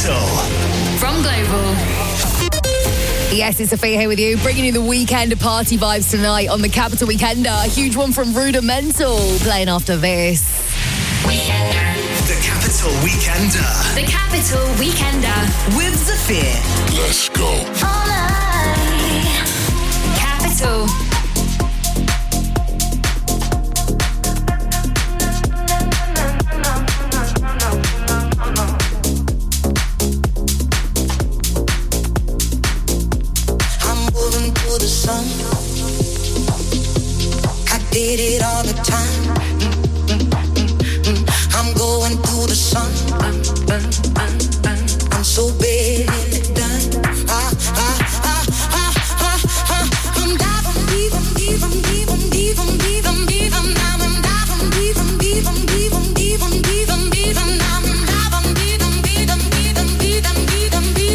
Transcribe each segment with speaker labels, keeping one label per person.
Speaker 1: Capital.
Speaker 2: From Global. Yes, it's Sophia here with you, bringing you the weekend party vibes tonight on the Capital Weekender. A huge one from Rudimental, playing after this.
Speaker 1: The Capital Weekender.
Speaker 2: The Capital Weekender.
Speaker 1: With Zafir.
Speaker 3: Let's go.
Speaker 2: All night. Capital.
Speaker 4: Did it all the time. I'm going through the sun. I'm so bad at it done. I'm diving deep, I'm deep, I'm deep, I'm deep, I'm deep, I'm deep, I'm diving deep, I'm deep, I'm deep, I'm deep, I'm deep, I'm deep, I'm diving deep, I'm deep, I'm deep, I'm deep, I'm deep, I'm deep,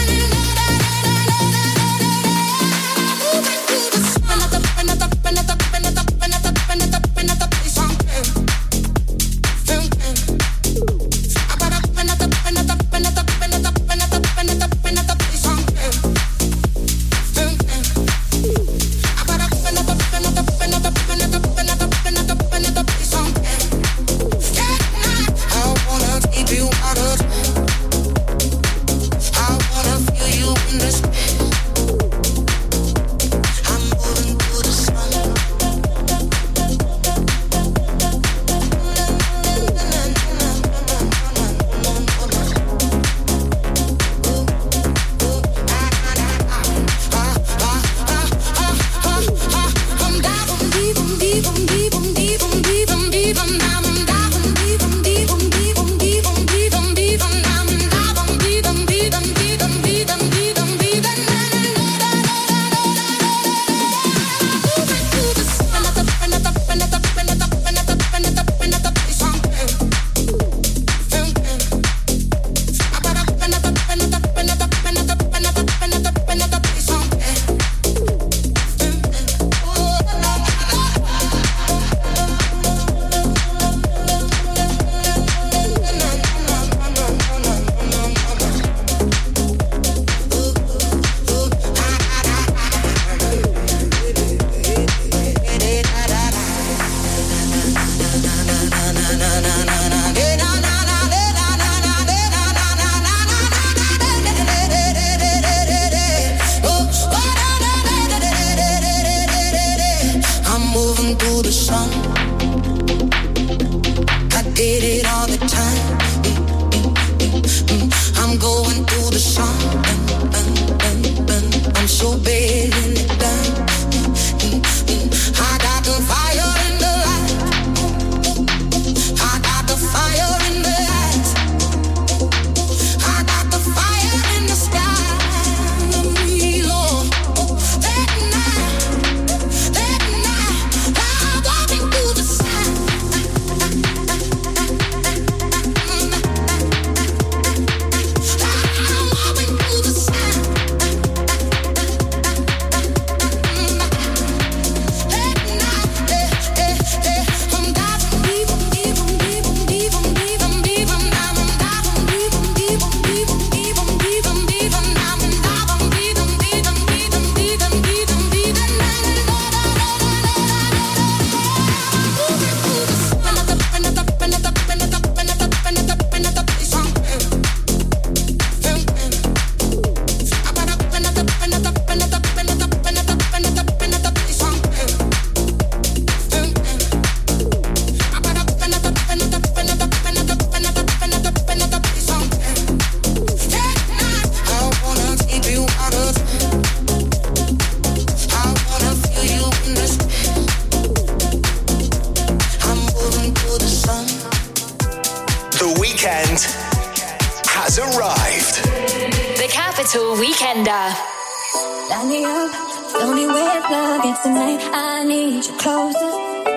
Speaker 2: Capital Weekender.
Speaker 5: Light me up, fill me with love. It's tonight, I need you closer.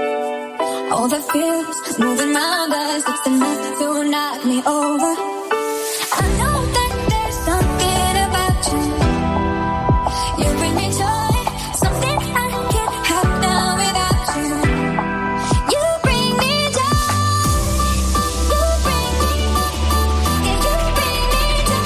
Speaker 5: All the feels moving round us, it's enough to knock me over. I know that there's something about you. You bring me joy, something I can't have now without you. You bring me joy. You bring me, yeah, you bring me joy.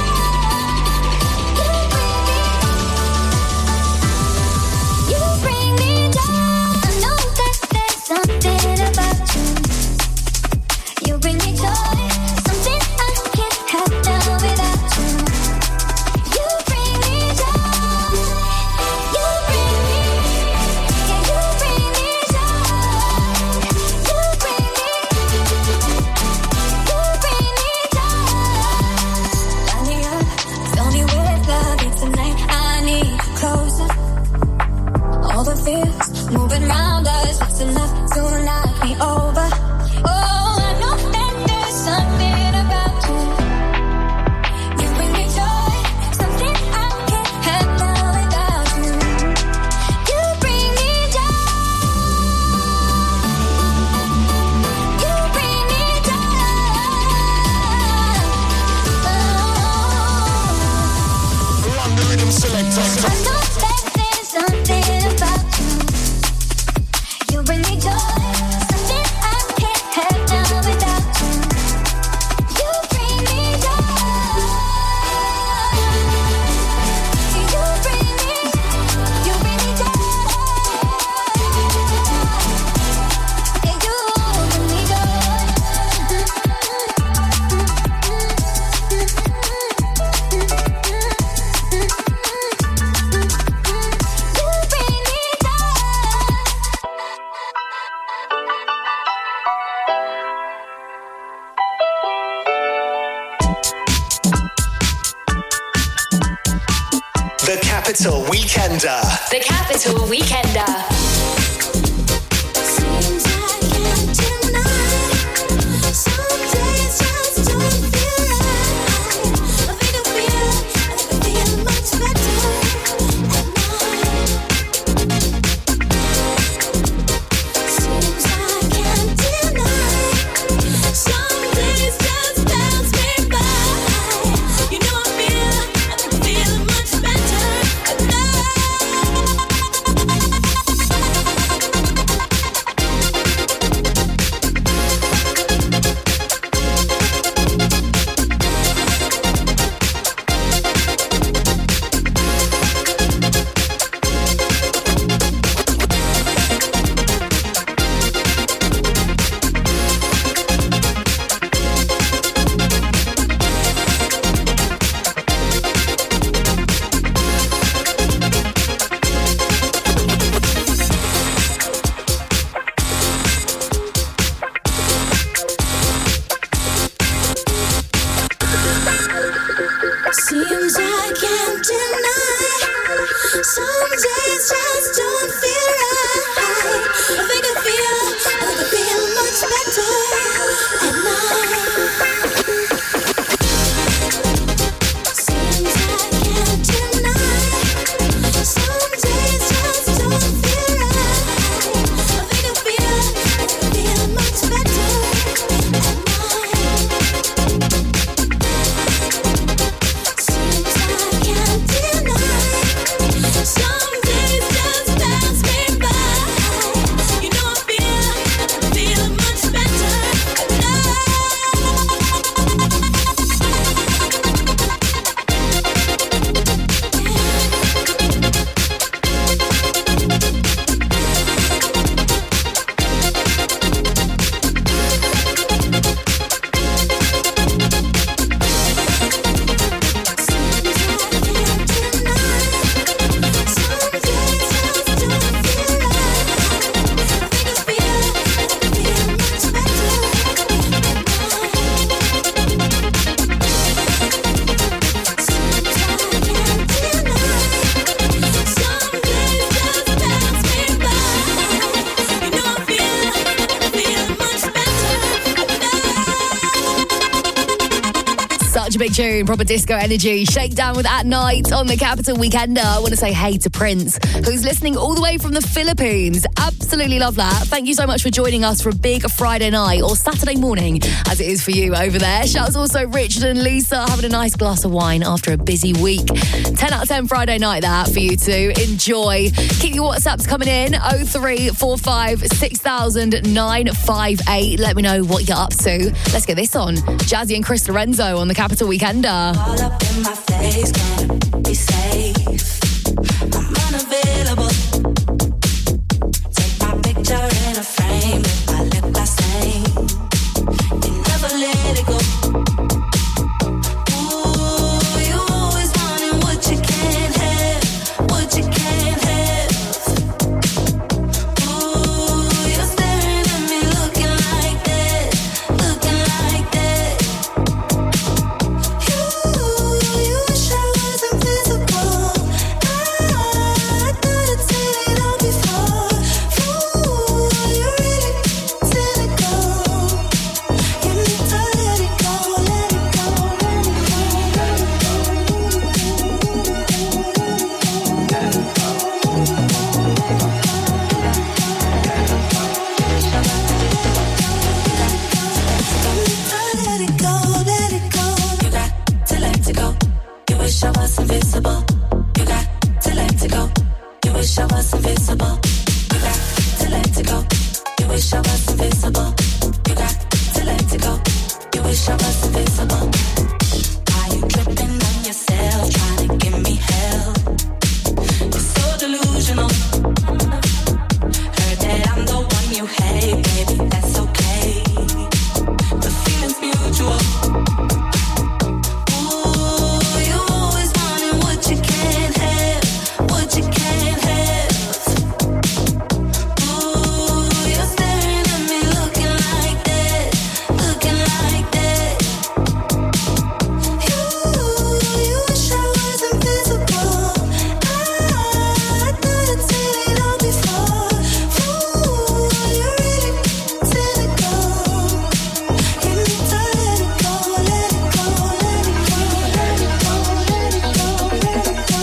Speaker 1: Capital Weekender.
Speaker 3: The Capital Weekender.
Speaker 2: Big tune, proper disco energy. Shakedown with At Night on the Capital Weekender. I want to say hey to Prince, who's listening all the way from the Philippines. Absolutely love that. Thank you so much for joining us for a big Friday night or Saturday morning, as it is for you over there. Shouts also Richard and Lisa having a nice glass of wine after a busy week. 10 out of 10 Friday night that for you to enjoy. Keep your WhatsApps coming in. 0345 6000 958. Let me know what you're up to. Let's get this on. Jazzy and Chris Lorenzo on the Capital Weekender.
Speaker 6: All up in my face, can't be safe. I'm unavailable. Take my picture in a frame with my lip gloss stain. You never let it go. Ooh, you always wanting what you can't have, what you can't have. Ooh, you're staring at me looking like that, looking like that. You wish I wasn't physical. invisible. Are you tripping on yourself, trying to give me hell? You're so delusional. Heard that I'm the one you hate, baby, that's okay. The feeling's mutual. Ooh, you always wanting what you can't have, what you can't have. Ooh, you're staring at me looking like that, looking like that. You wish I was invisible. I couldn't see it all before. Ooh, you're really cynical. You need to let it go, let it go, let it go, let it go, let it go, let it go.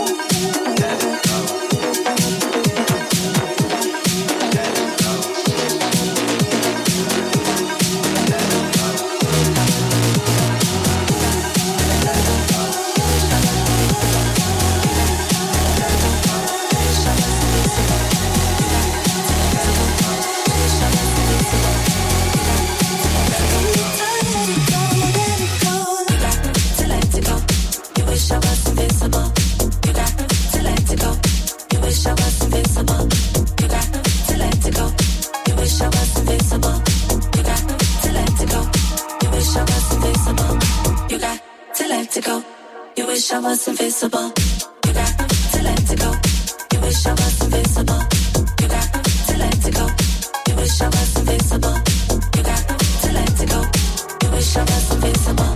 Speaker 6: You wish I was invisible. You got to let it go. You wish I was invisible. You got to let it go. You wish I was invisible. You got to let it go. You wish I was invisible.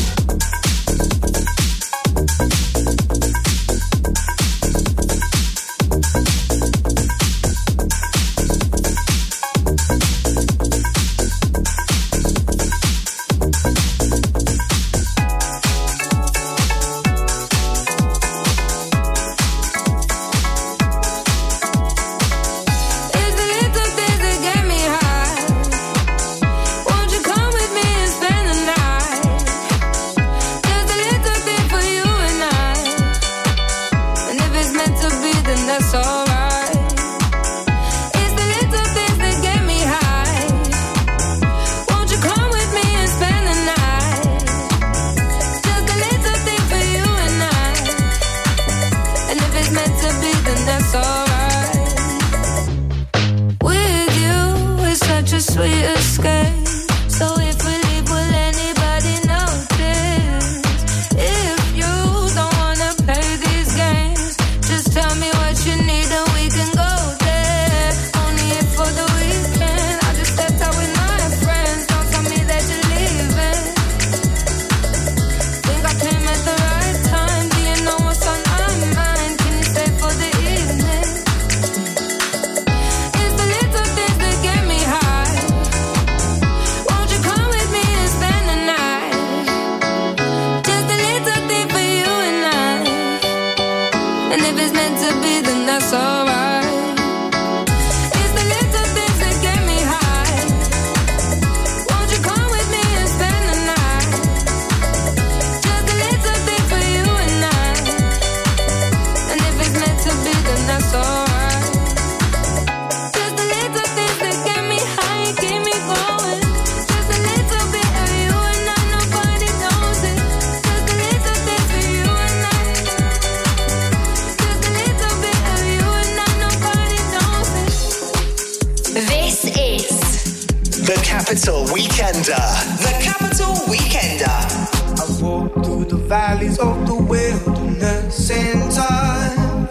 Speaker 1: Capital Weekender. The Capital Weekender.
Speaker 7: I walk through the valleys of the wilderness in time,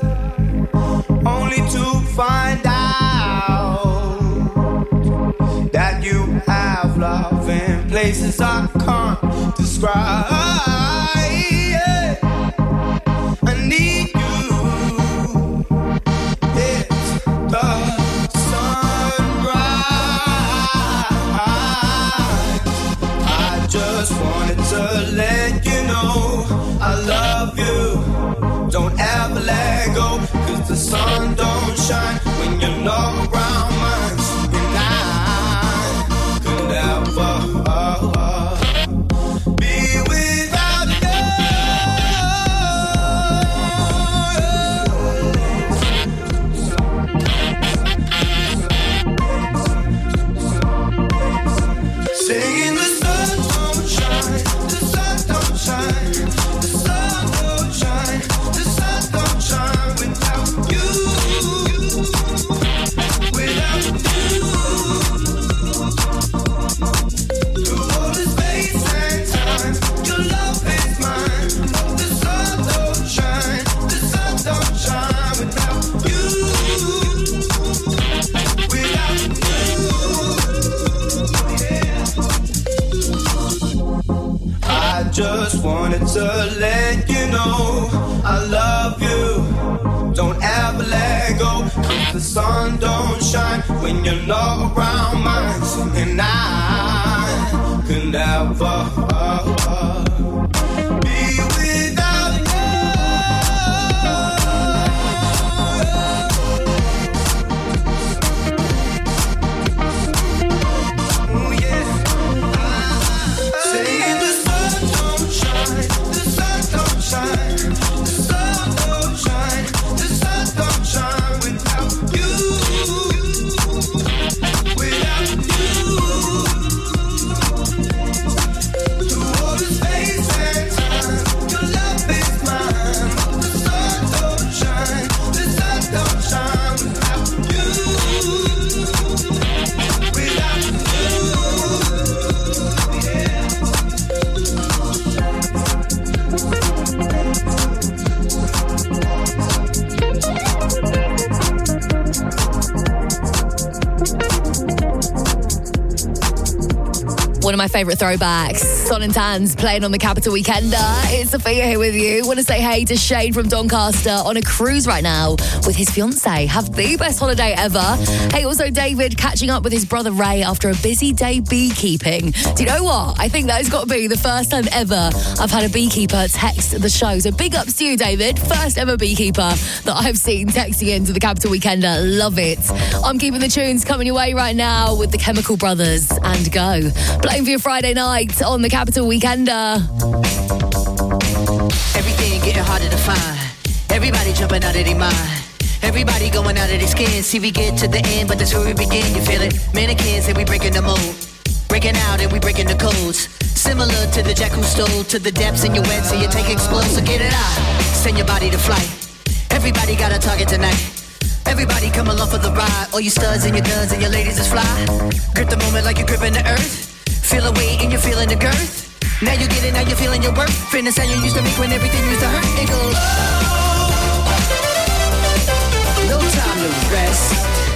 Speaker 7: only to find out that you have love in places I can't describe. Yeah. I need you. It's the just wanted to let you know I love you. Don't ever let go, 'cause the sun don't shine when you're not around mine. And I could never be without you. Saying the sun don't shine just wanted to let you know I love you. Don't ever let go, 'cause the sun don't shine when you're not around mine. And I could never be without you. Oh yeah. Saying the sun don't shine, the sun don't shine, the sun don't shine, the sun don't shine without you, without you. Through all the space and time, your love is mine. The sun don't shine, the sun don't shine without you, without you.
Speaker 2: One of my favourite throwbacks, Son and Tans playing on the Capital Weekender. It's Sophia here with you. Want to say hey to Shane from Doncaster on a cruise right now with his fiancée. Have the best holiday ever. Hey, also David catching up with his brother Ray after a busy day beekeeping. Do you know what? I think that has got to be the first time ever I've had a beekeeper text the show. So big ups to you, David. First ever beekeeper that I've seen texting into the Capital Weekender. Love it. I'm keeping the tunes coming your way right now with the Chemical Brothers and Go. Playing for your Friday night on the Capital Weekender.
Speaker 8: Everything getting harder to find. Everybody jumping out of their mind. Everybody going out of their skin. See, we get to the end, but that's where we begin. You feel it? Mannequins and we breaking the mold. Breaking out and we breaking the codes. Similar to the jack who stole to the depths in your wet, so you take explode. So get it out. Send your body to flight. Everybody got a target tonight. Everybody come along for the ride. All you studs and your guns and your ladies is fly. Grip the moment like you're gripping the earth. Feel a weight and you're feeling the girth. Now you get it, now you're feeling your worth. Feeling the sound you used to make when everything used to hurt. It goes, no time to rest.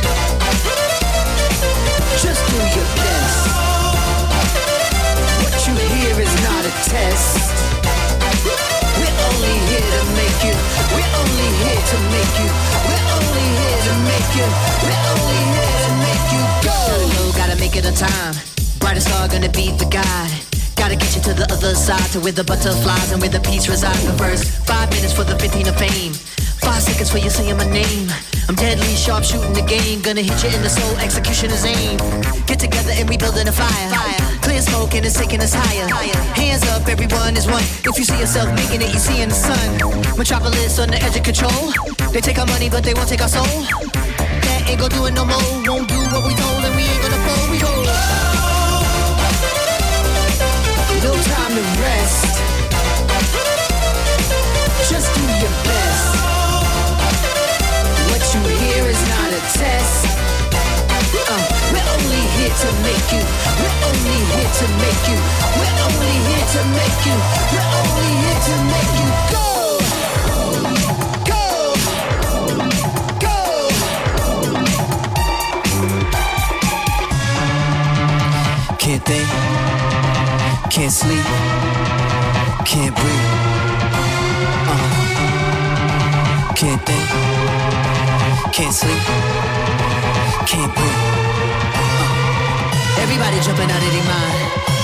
Speaker 8: Just do your best. What you hear is not a test. We're only here to make you. We're only here to make you. We're only here to make you. We're only here to make you go. Gotta make it on time. Brightest star gonna be the guide. Gotta get you to the other side, to where the butterflies and where the peace resides. The first 5 minutes for the 15 of fame. 5 seconds for you saying my name. I'm deadly sharp shooting the game. Gonna hit you in the soul, execution is aim. Get together and we building a fire. Clear smoke and it's taking us higher. Hands up, everyone is one. If you see yourself making it, you see in the sun. Metropolis on the edge of control. They take our money, but they won't take our soul. That ain't gonna do it no more. Won't do what we told and we ain't gonna fold. We go. No time to rest. Just do your best. What you hear is not a test. We're only here to make you. We're only here to make you. We're only here to make you. We're only here to make you go. Go. Go. Can't think. Can't sleep, can't breathe, can't think, can't sleep, can't breathe. Everybody jumping out of their mind.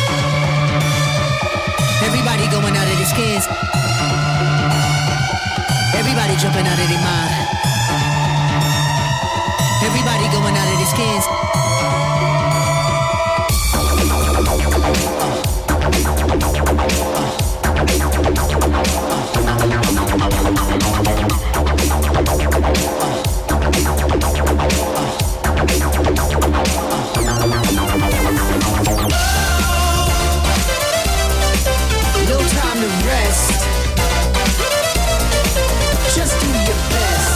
Speaker 8: Everybody going out of their skins. Everybody jumping out of their mind. Everybody going out of their skins. No time to rest. Just do your best.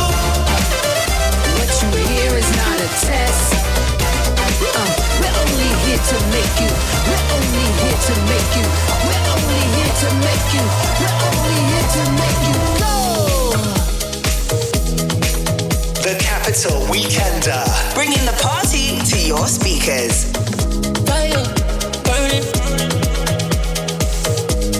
Speaker 8: What you hear is not a test. We're only here to make you. We're only here to make you. We're only here to make you. We're only here to make you go.
Speaker 1: The Capital Weekender. Bringing the party to your speakers.
Speaker 9: Fire, burning.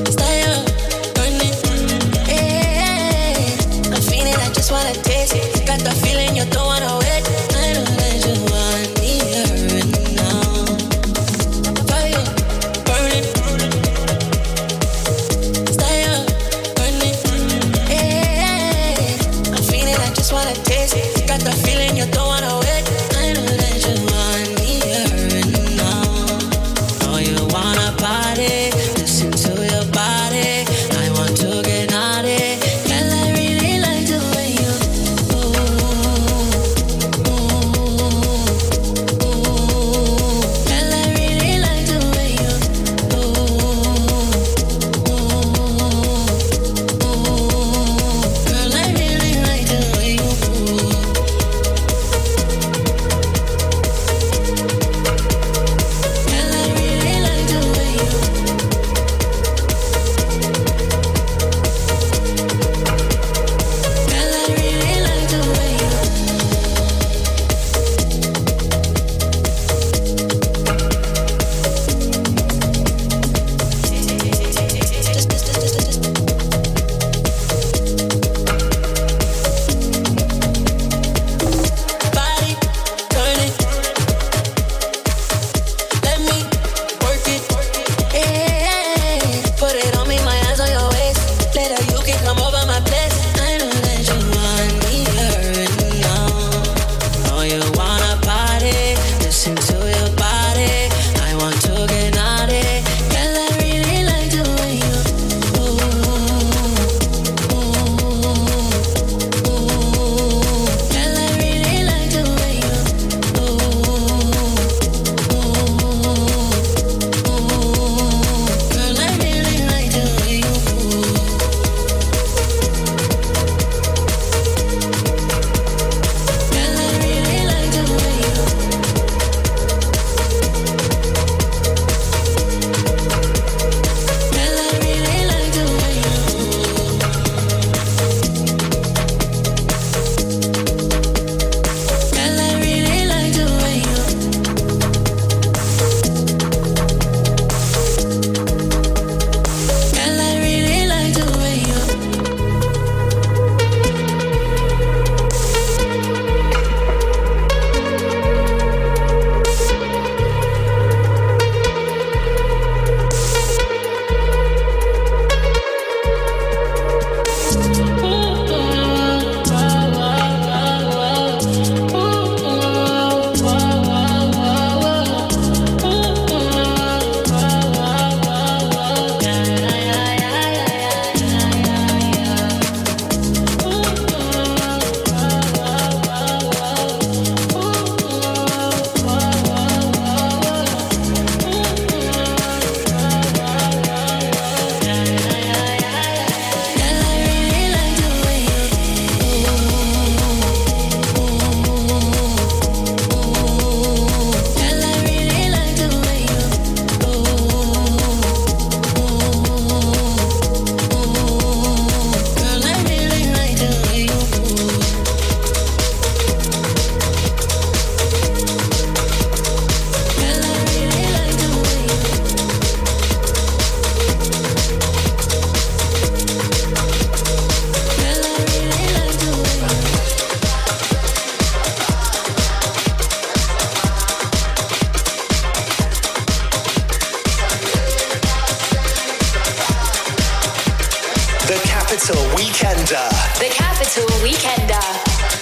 Speaker 1: Capital Weekender.
Speaker 3: The Capital Weekender.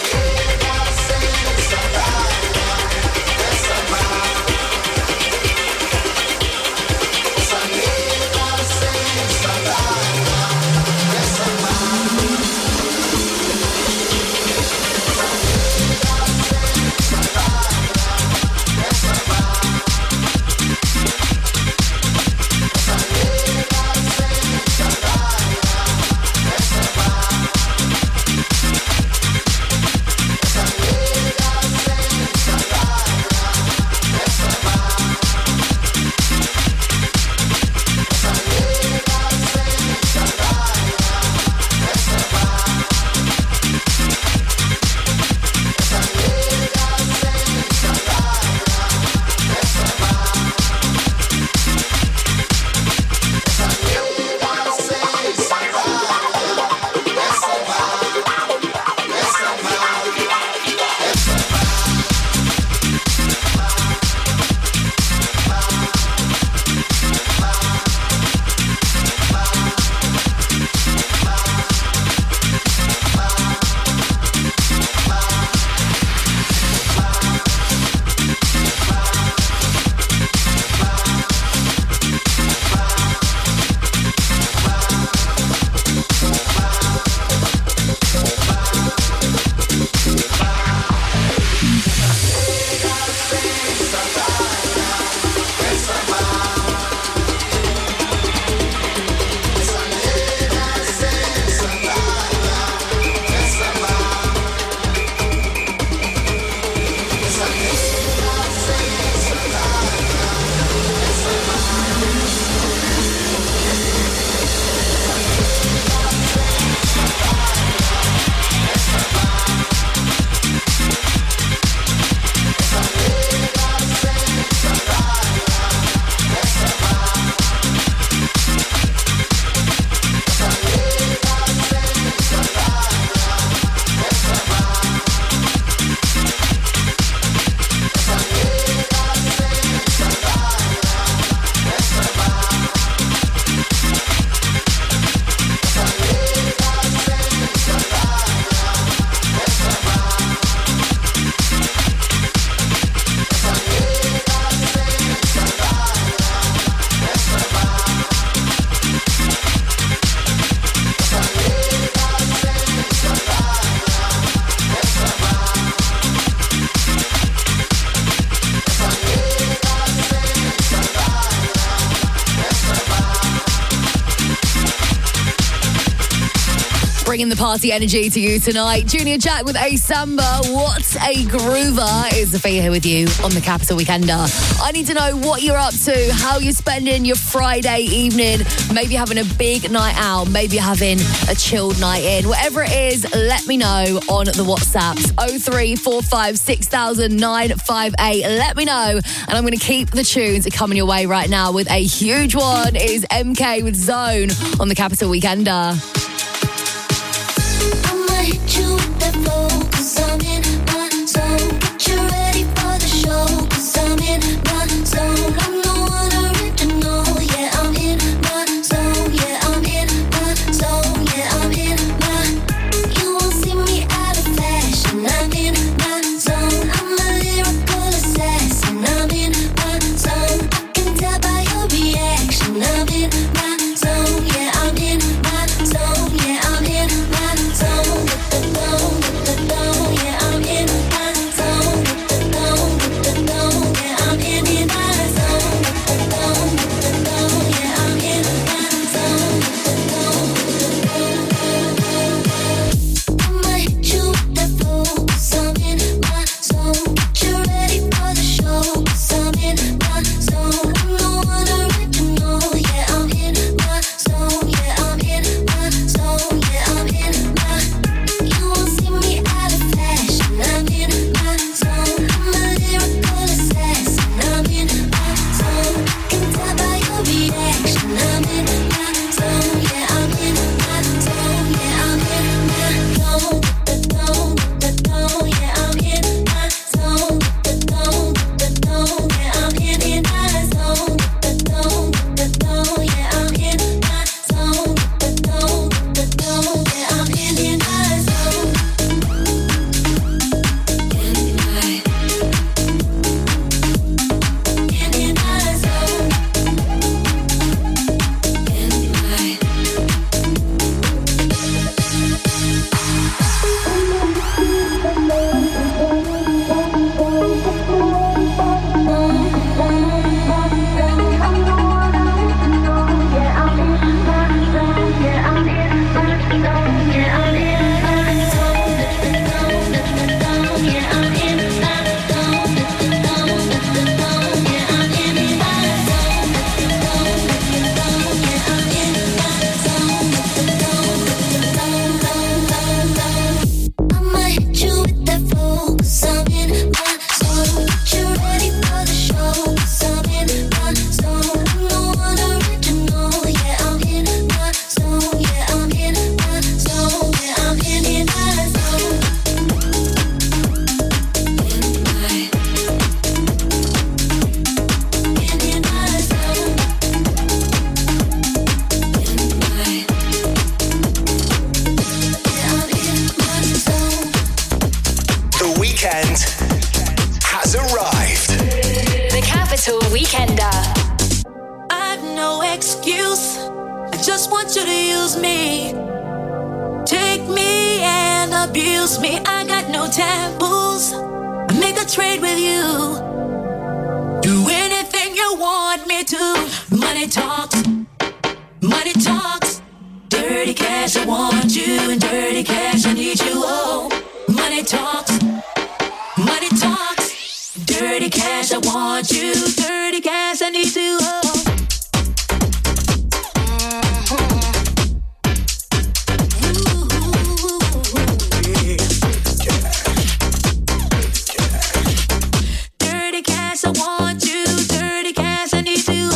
Speaker 2: Bringing the party energy to you tonight. Junior Jack with A Samba. What a groover. Is Sophia here with you on the Capital Weekender. I need to know what you're up to, how you're spending your Friday evening. Maybe having a big night out. Maybe having a chilled night in. Whatever it is, let me know on the WhatsApps. 0345 6000 958. Let me know. And I'm going to keep the tunes coming your way right now with a huge one. It is MK with Zone on the Capital Weekender.
Speaker 6: I'ma hit you with that flow, 'cause I'm in my zone. Get you ready for the show, 'cause I'm in my zone. I'm the one original, yeah, I'm in my zone. Yeah, I'm in my zone, yeah, I'm in my. You won't see me out of fashion, I'm in my zone. I'm a lyrical assassin, I'm in my zone. I can tell by your reaction, I'm in my zone, yeah, I'm in my zone.
Speaker 3: Weekender.
Speaker 4: I've no excuse. I just want you to use me. Take me and abuse me. I got no taboos. I make a trade with you. Do anything you want me to. Money talks. Money talks. Dirty cash, I want you. And dirty cash, I need you. Oh, money talks. Money talks. Dirty cash, I want you. Dirty cash, I need you. Oh. I want you, dirty cash, I need you.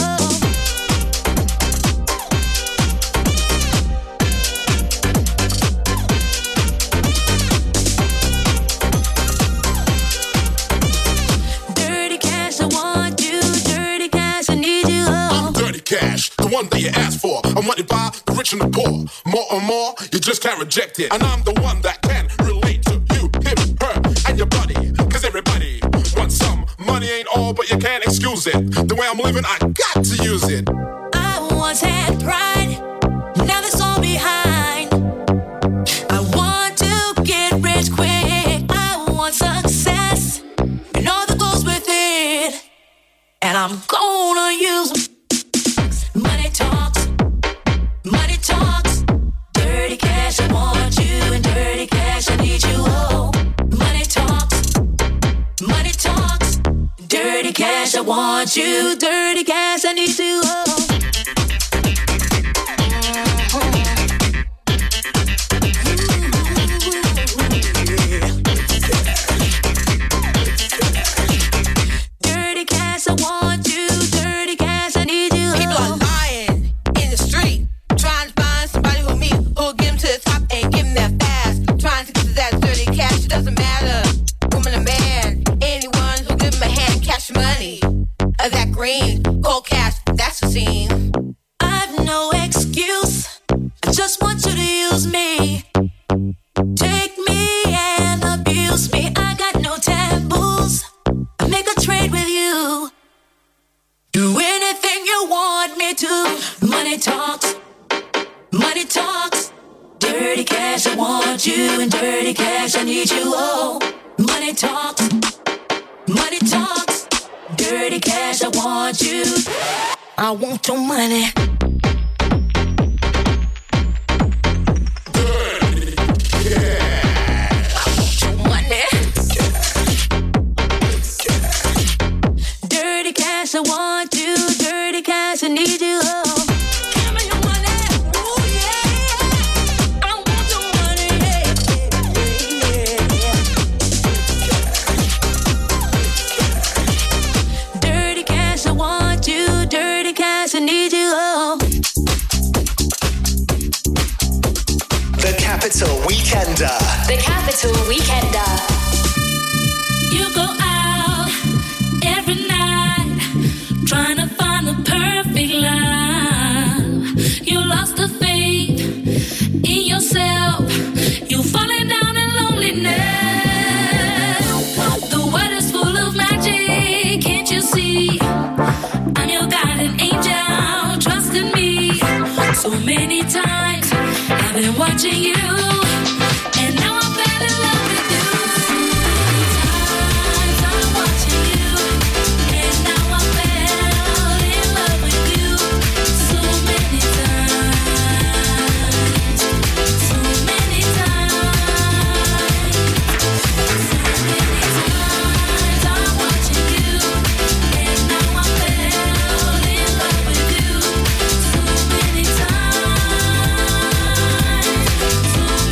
Speaker 4: Dirty cash, I want you, dirty cash, I need you.
Speaker 9: I'm dirty cash, the one that you asked for. I'm wanted by the rich and the poor. More and more, you just can't reject it. And I'm the one that can relate to you, him, her, and your buddy. Cause everybody wants some. Money ain't all, but you can't excuse it. The way I'm living, I got to use it.
Speaker 4: I once had pride, now that's all behind. I want to get rich quick. I want success, and all that goes with it. And I'm gonna use them. Money talks, money talks. Dirty cash, I want you, and dirty cash, I need you. Oh, money talks, money talks. Dirty cash, I want you. Dirty cash, I need you. Oh. Dirty cash, I want you. Dirty cash, I need you.
Speaker 10: People are lying in the street, trying to find somebody who'll get them to the top and give them that fast. Trying to get to that dirty cash, it doesn't matter. Woman or man, anyone who'll give them a hand, cash money. That green, gold cash, that's the scene.
Speaker 4: I've no excuse. I just want you to use me. Take me and abuse me. I got no taboos. I make a trade with you. Do anything you want me to. Money talks. Money talks. Dirty cash, I want you. And dirty cash, I need you. Oh, money talks. Money talks. Dirty cash, I want you. I want your money.
Speaker 9: Dirty cash.
Speaker 4: I want your money. Dirty cash, I want you. Dirty cash, I need you. Oh. Give me your money. Ooh, yeah. I want your money. Dirty cash, I want you. Dirty cash, I need you. Oh.
Speaker 1: The Capital Weekender.
Speaker 3: The Capital Weekender.
Speaker 4: You go out every night trying to find the perfect love. You lost the faith in yourself. You're falling down in loneliness. The world is full of magic, can't you see? I'm your guiding angel, trust in me. So many times I've been watching you, and now I fell in love with you. Times I'm watching you, and now I fell in love with you. So many times, so many times, so many times I'm watching you, and now I fell in love with you. So many times, so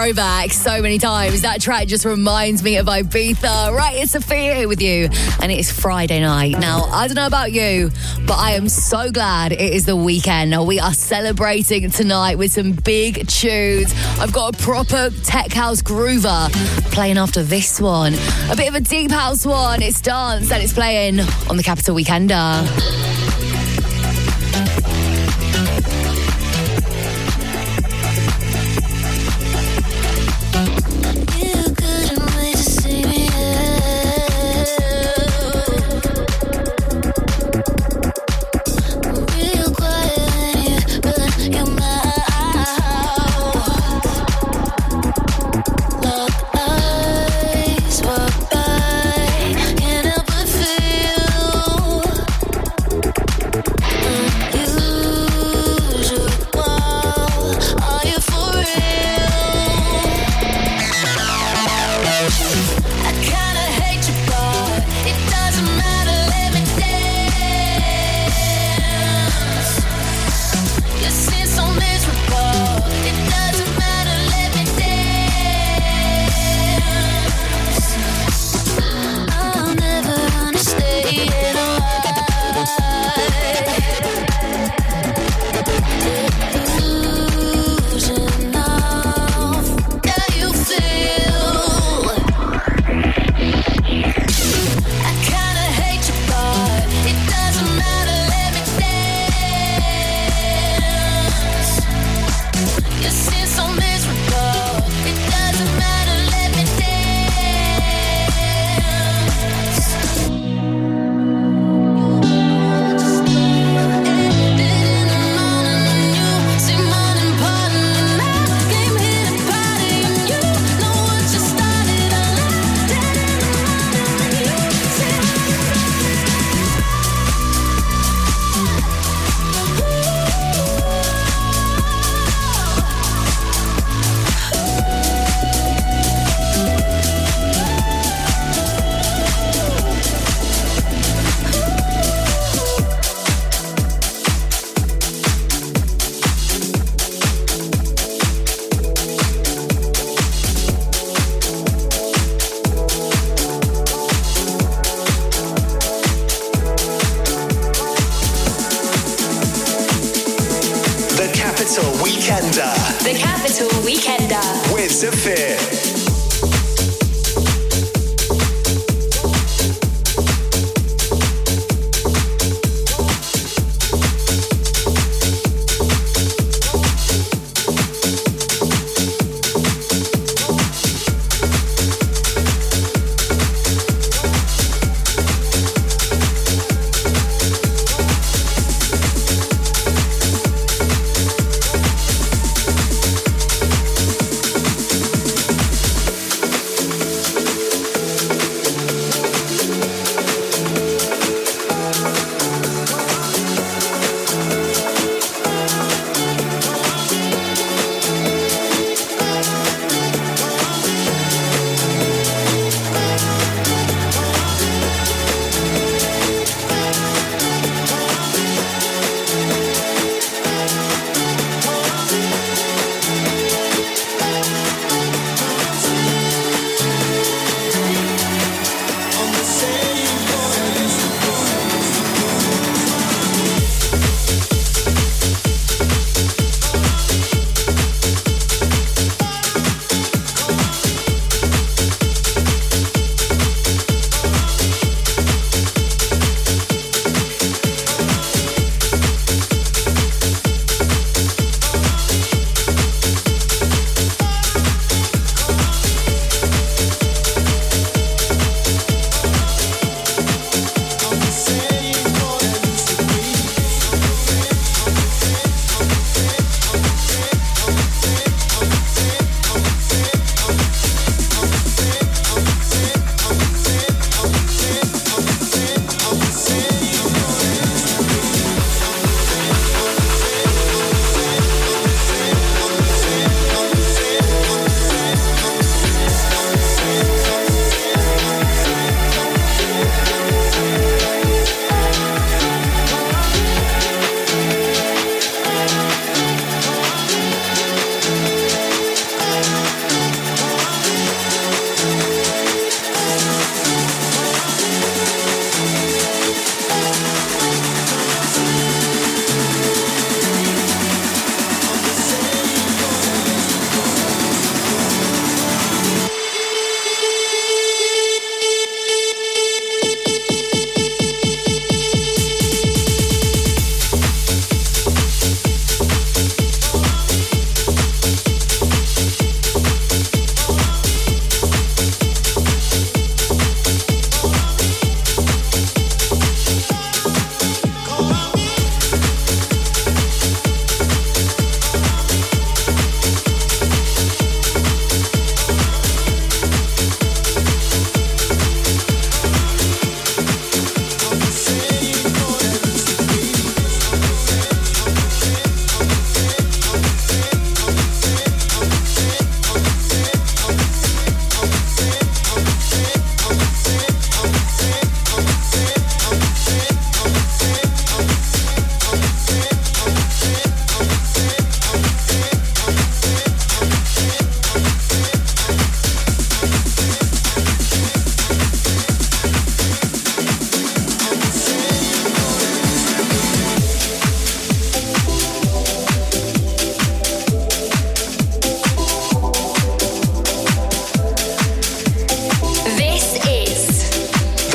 Speaker 2: throwback so many times. That track just reminds me of Ibiza. Right, it's Sophia here with you, and it's Friday night. Now, I don't know about you, but I am so glad it is the weekend. Now, we are celebrating tonight with some big tunes. I've got a proper tech house groover playing after this one. A bit of a deep house one. It's Dance, and it's playing on the Capital Weekender.
Speaker 3: The Capital Weekender.
Speaker 1: With Sophia.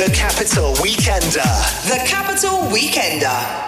Speaker 1: The Capital Weekender.
Speaker 11: The Capital Weekender.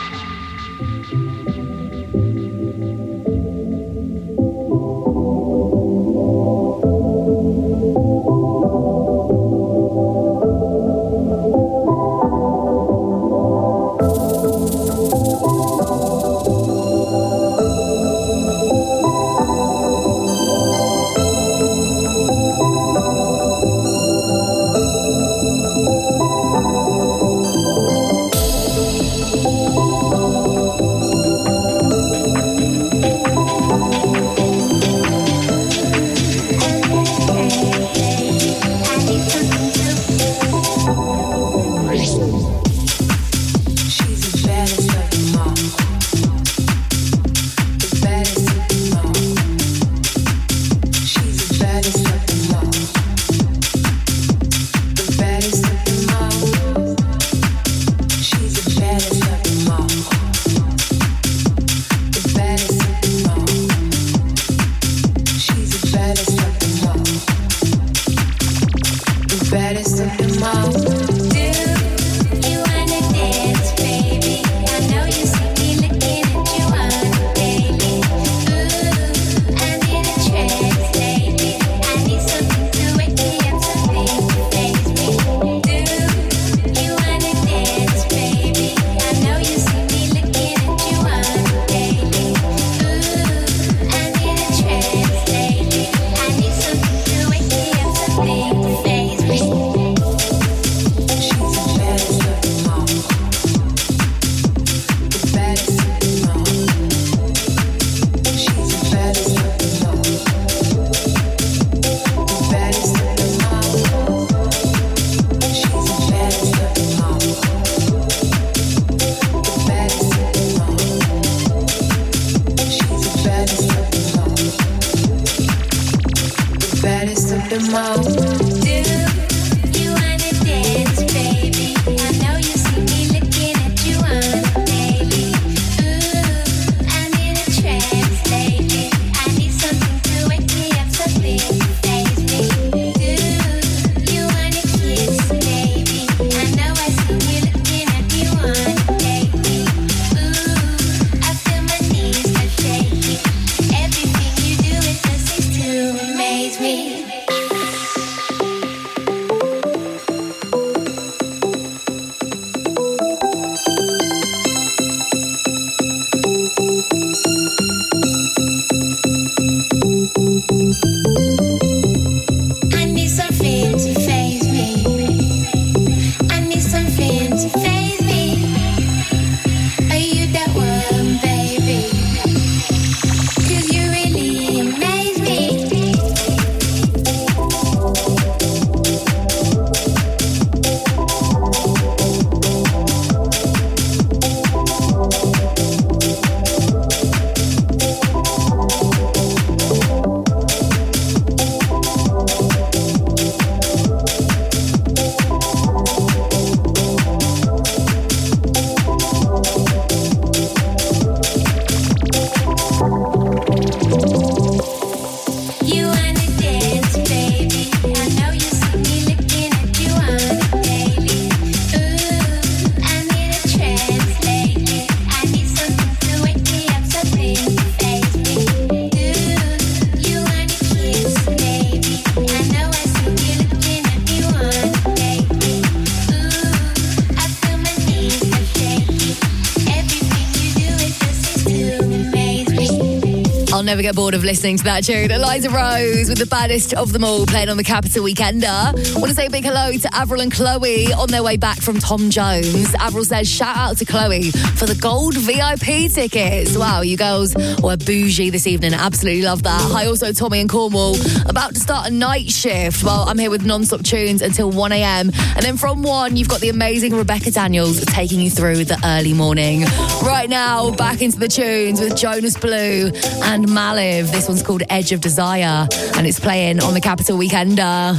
Speaker 2: Never get bored of listening to that tune. Eliza Rose with the baddest of them all playing on the Capital Weekender. Want to say a big hello to Avril and Chloe on their way back from Tom Jones. Avril says shout out to Chloe for the gold VIP tickets. Wow, you girls were bougie this evening. Absolutely love that. Hi also Tommy and Cornwall. About to start a night shift. Well, I'm here with non-stop tunes until 1 a.m. And then from 1, you've got the amazing Rebecca Daniels taking you through the early morning. Right now, back into the tunes with Jonas Blue and Maliv. This one's called Edge of Desire and it's playing on the Capital Weekender.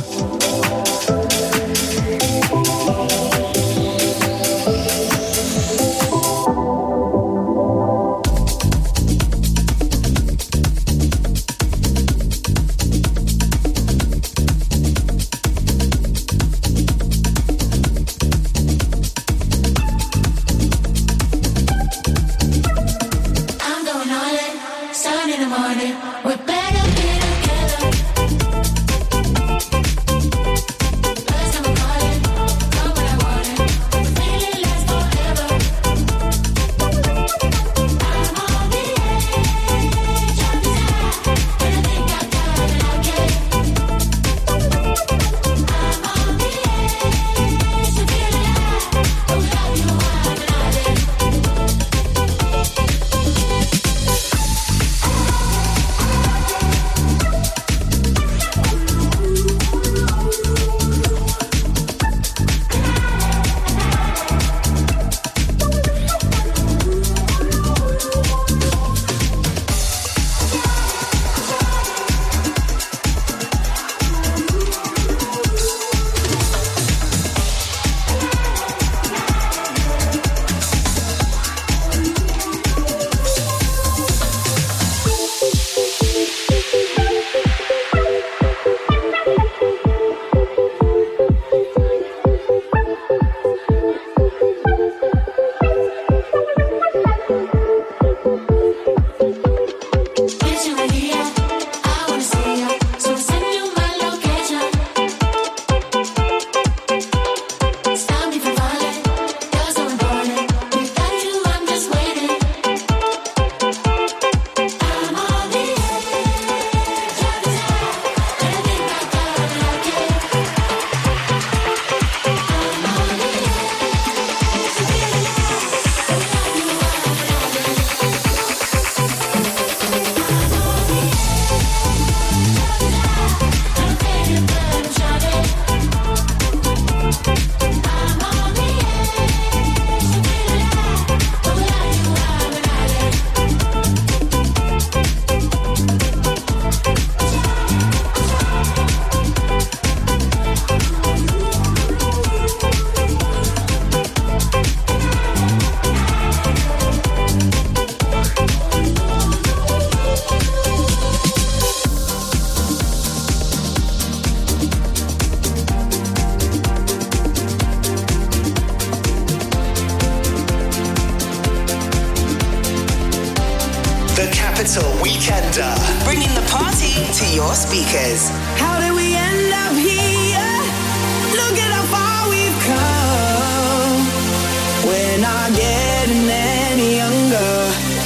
Speaker 1: Weekender. Bringing the party to your speakers.
Speaker 8: How did we end up here? Look at how far we've come. We're not getting any younger.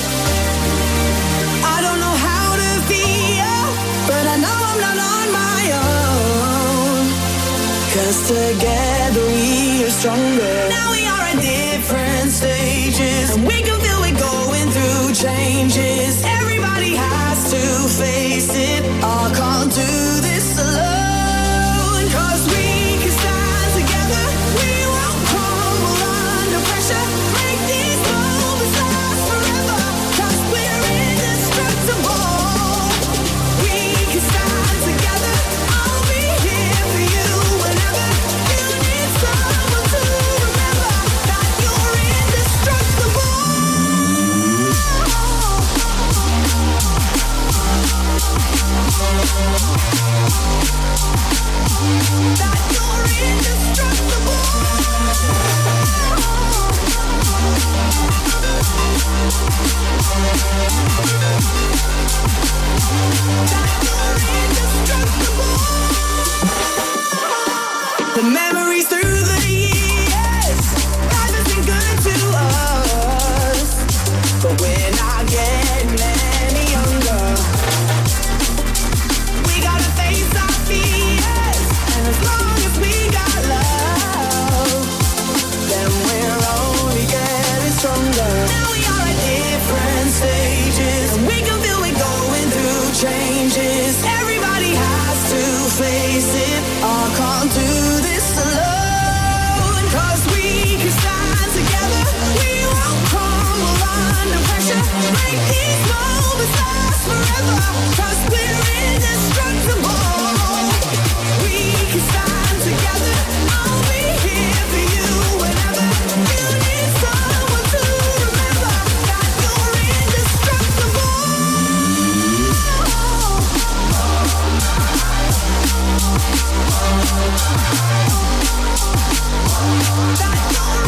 Speaker 8: I don't know how to feel, but I know I'm not on my own. 'Cause together we are stronger. Now we are at different stages, and we can feel it going through changes. Everybody has to face it. I can't do this alone. 'Cause we can stand together. We won't crumble under pressure. Make these moments last forever. 'Cause we're indestructible. We can stand together. I'll be here for you whenever you need someone to remember that you're indestructible. That you're indestructible. That you're indestructible. The memories through the years, life has been good to us, but we're not getting any younger. We gotta face our fears, and as long as we got love, then we're only getting stronger. Now we are at different stages, and we can feel it going through changes. Everybody has to face it. I can't do this alone. 'Cause we can stand together. We won't crumble under pressure. Make these moments last forever. 'Cause we're indestructible. We can stand together. I'll be here for you whenever you need someone to remember that you're indestructible. That you're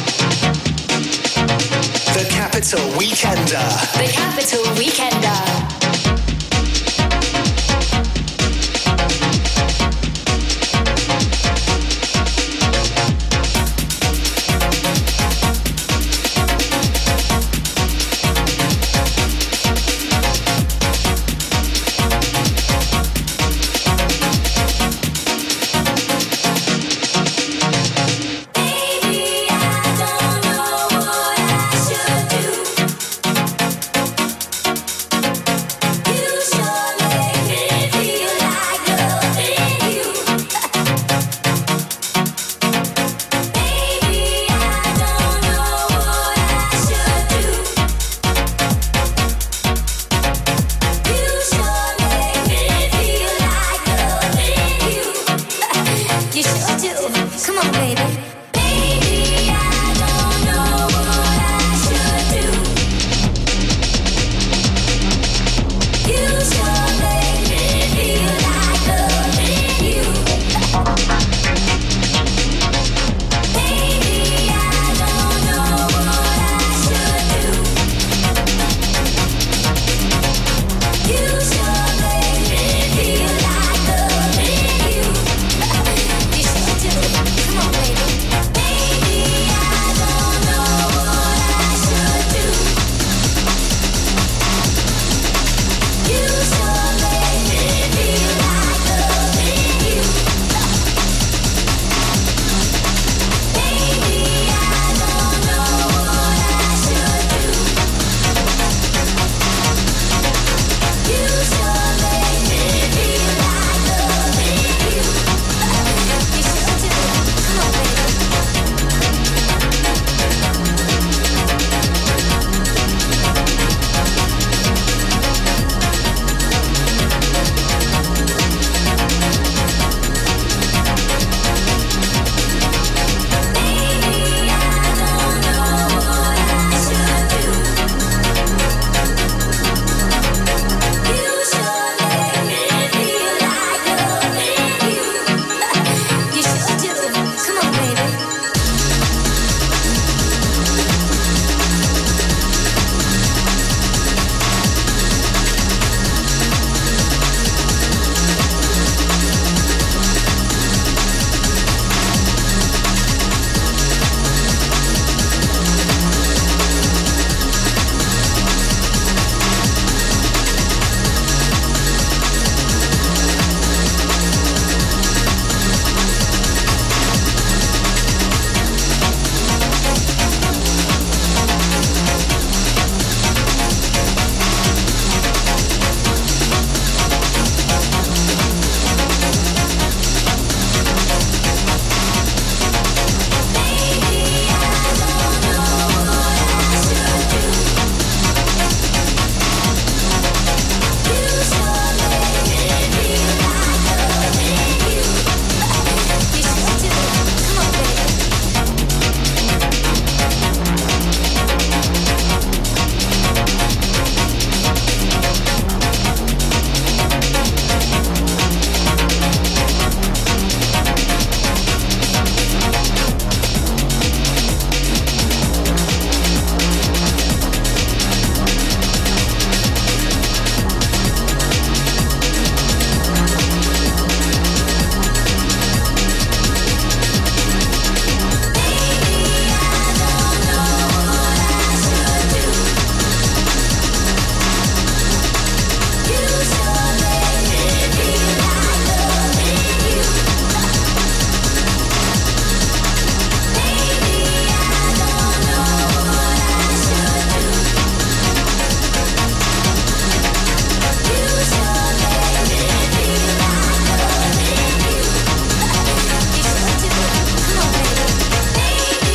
Speaker 1: The Capital Weekender.
Speaker 3: The Capital Weekender.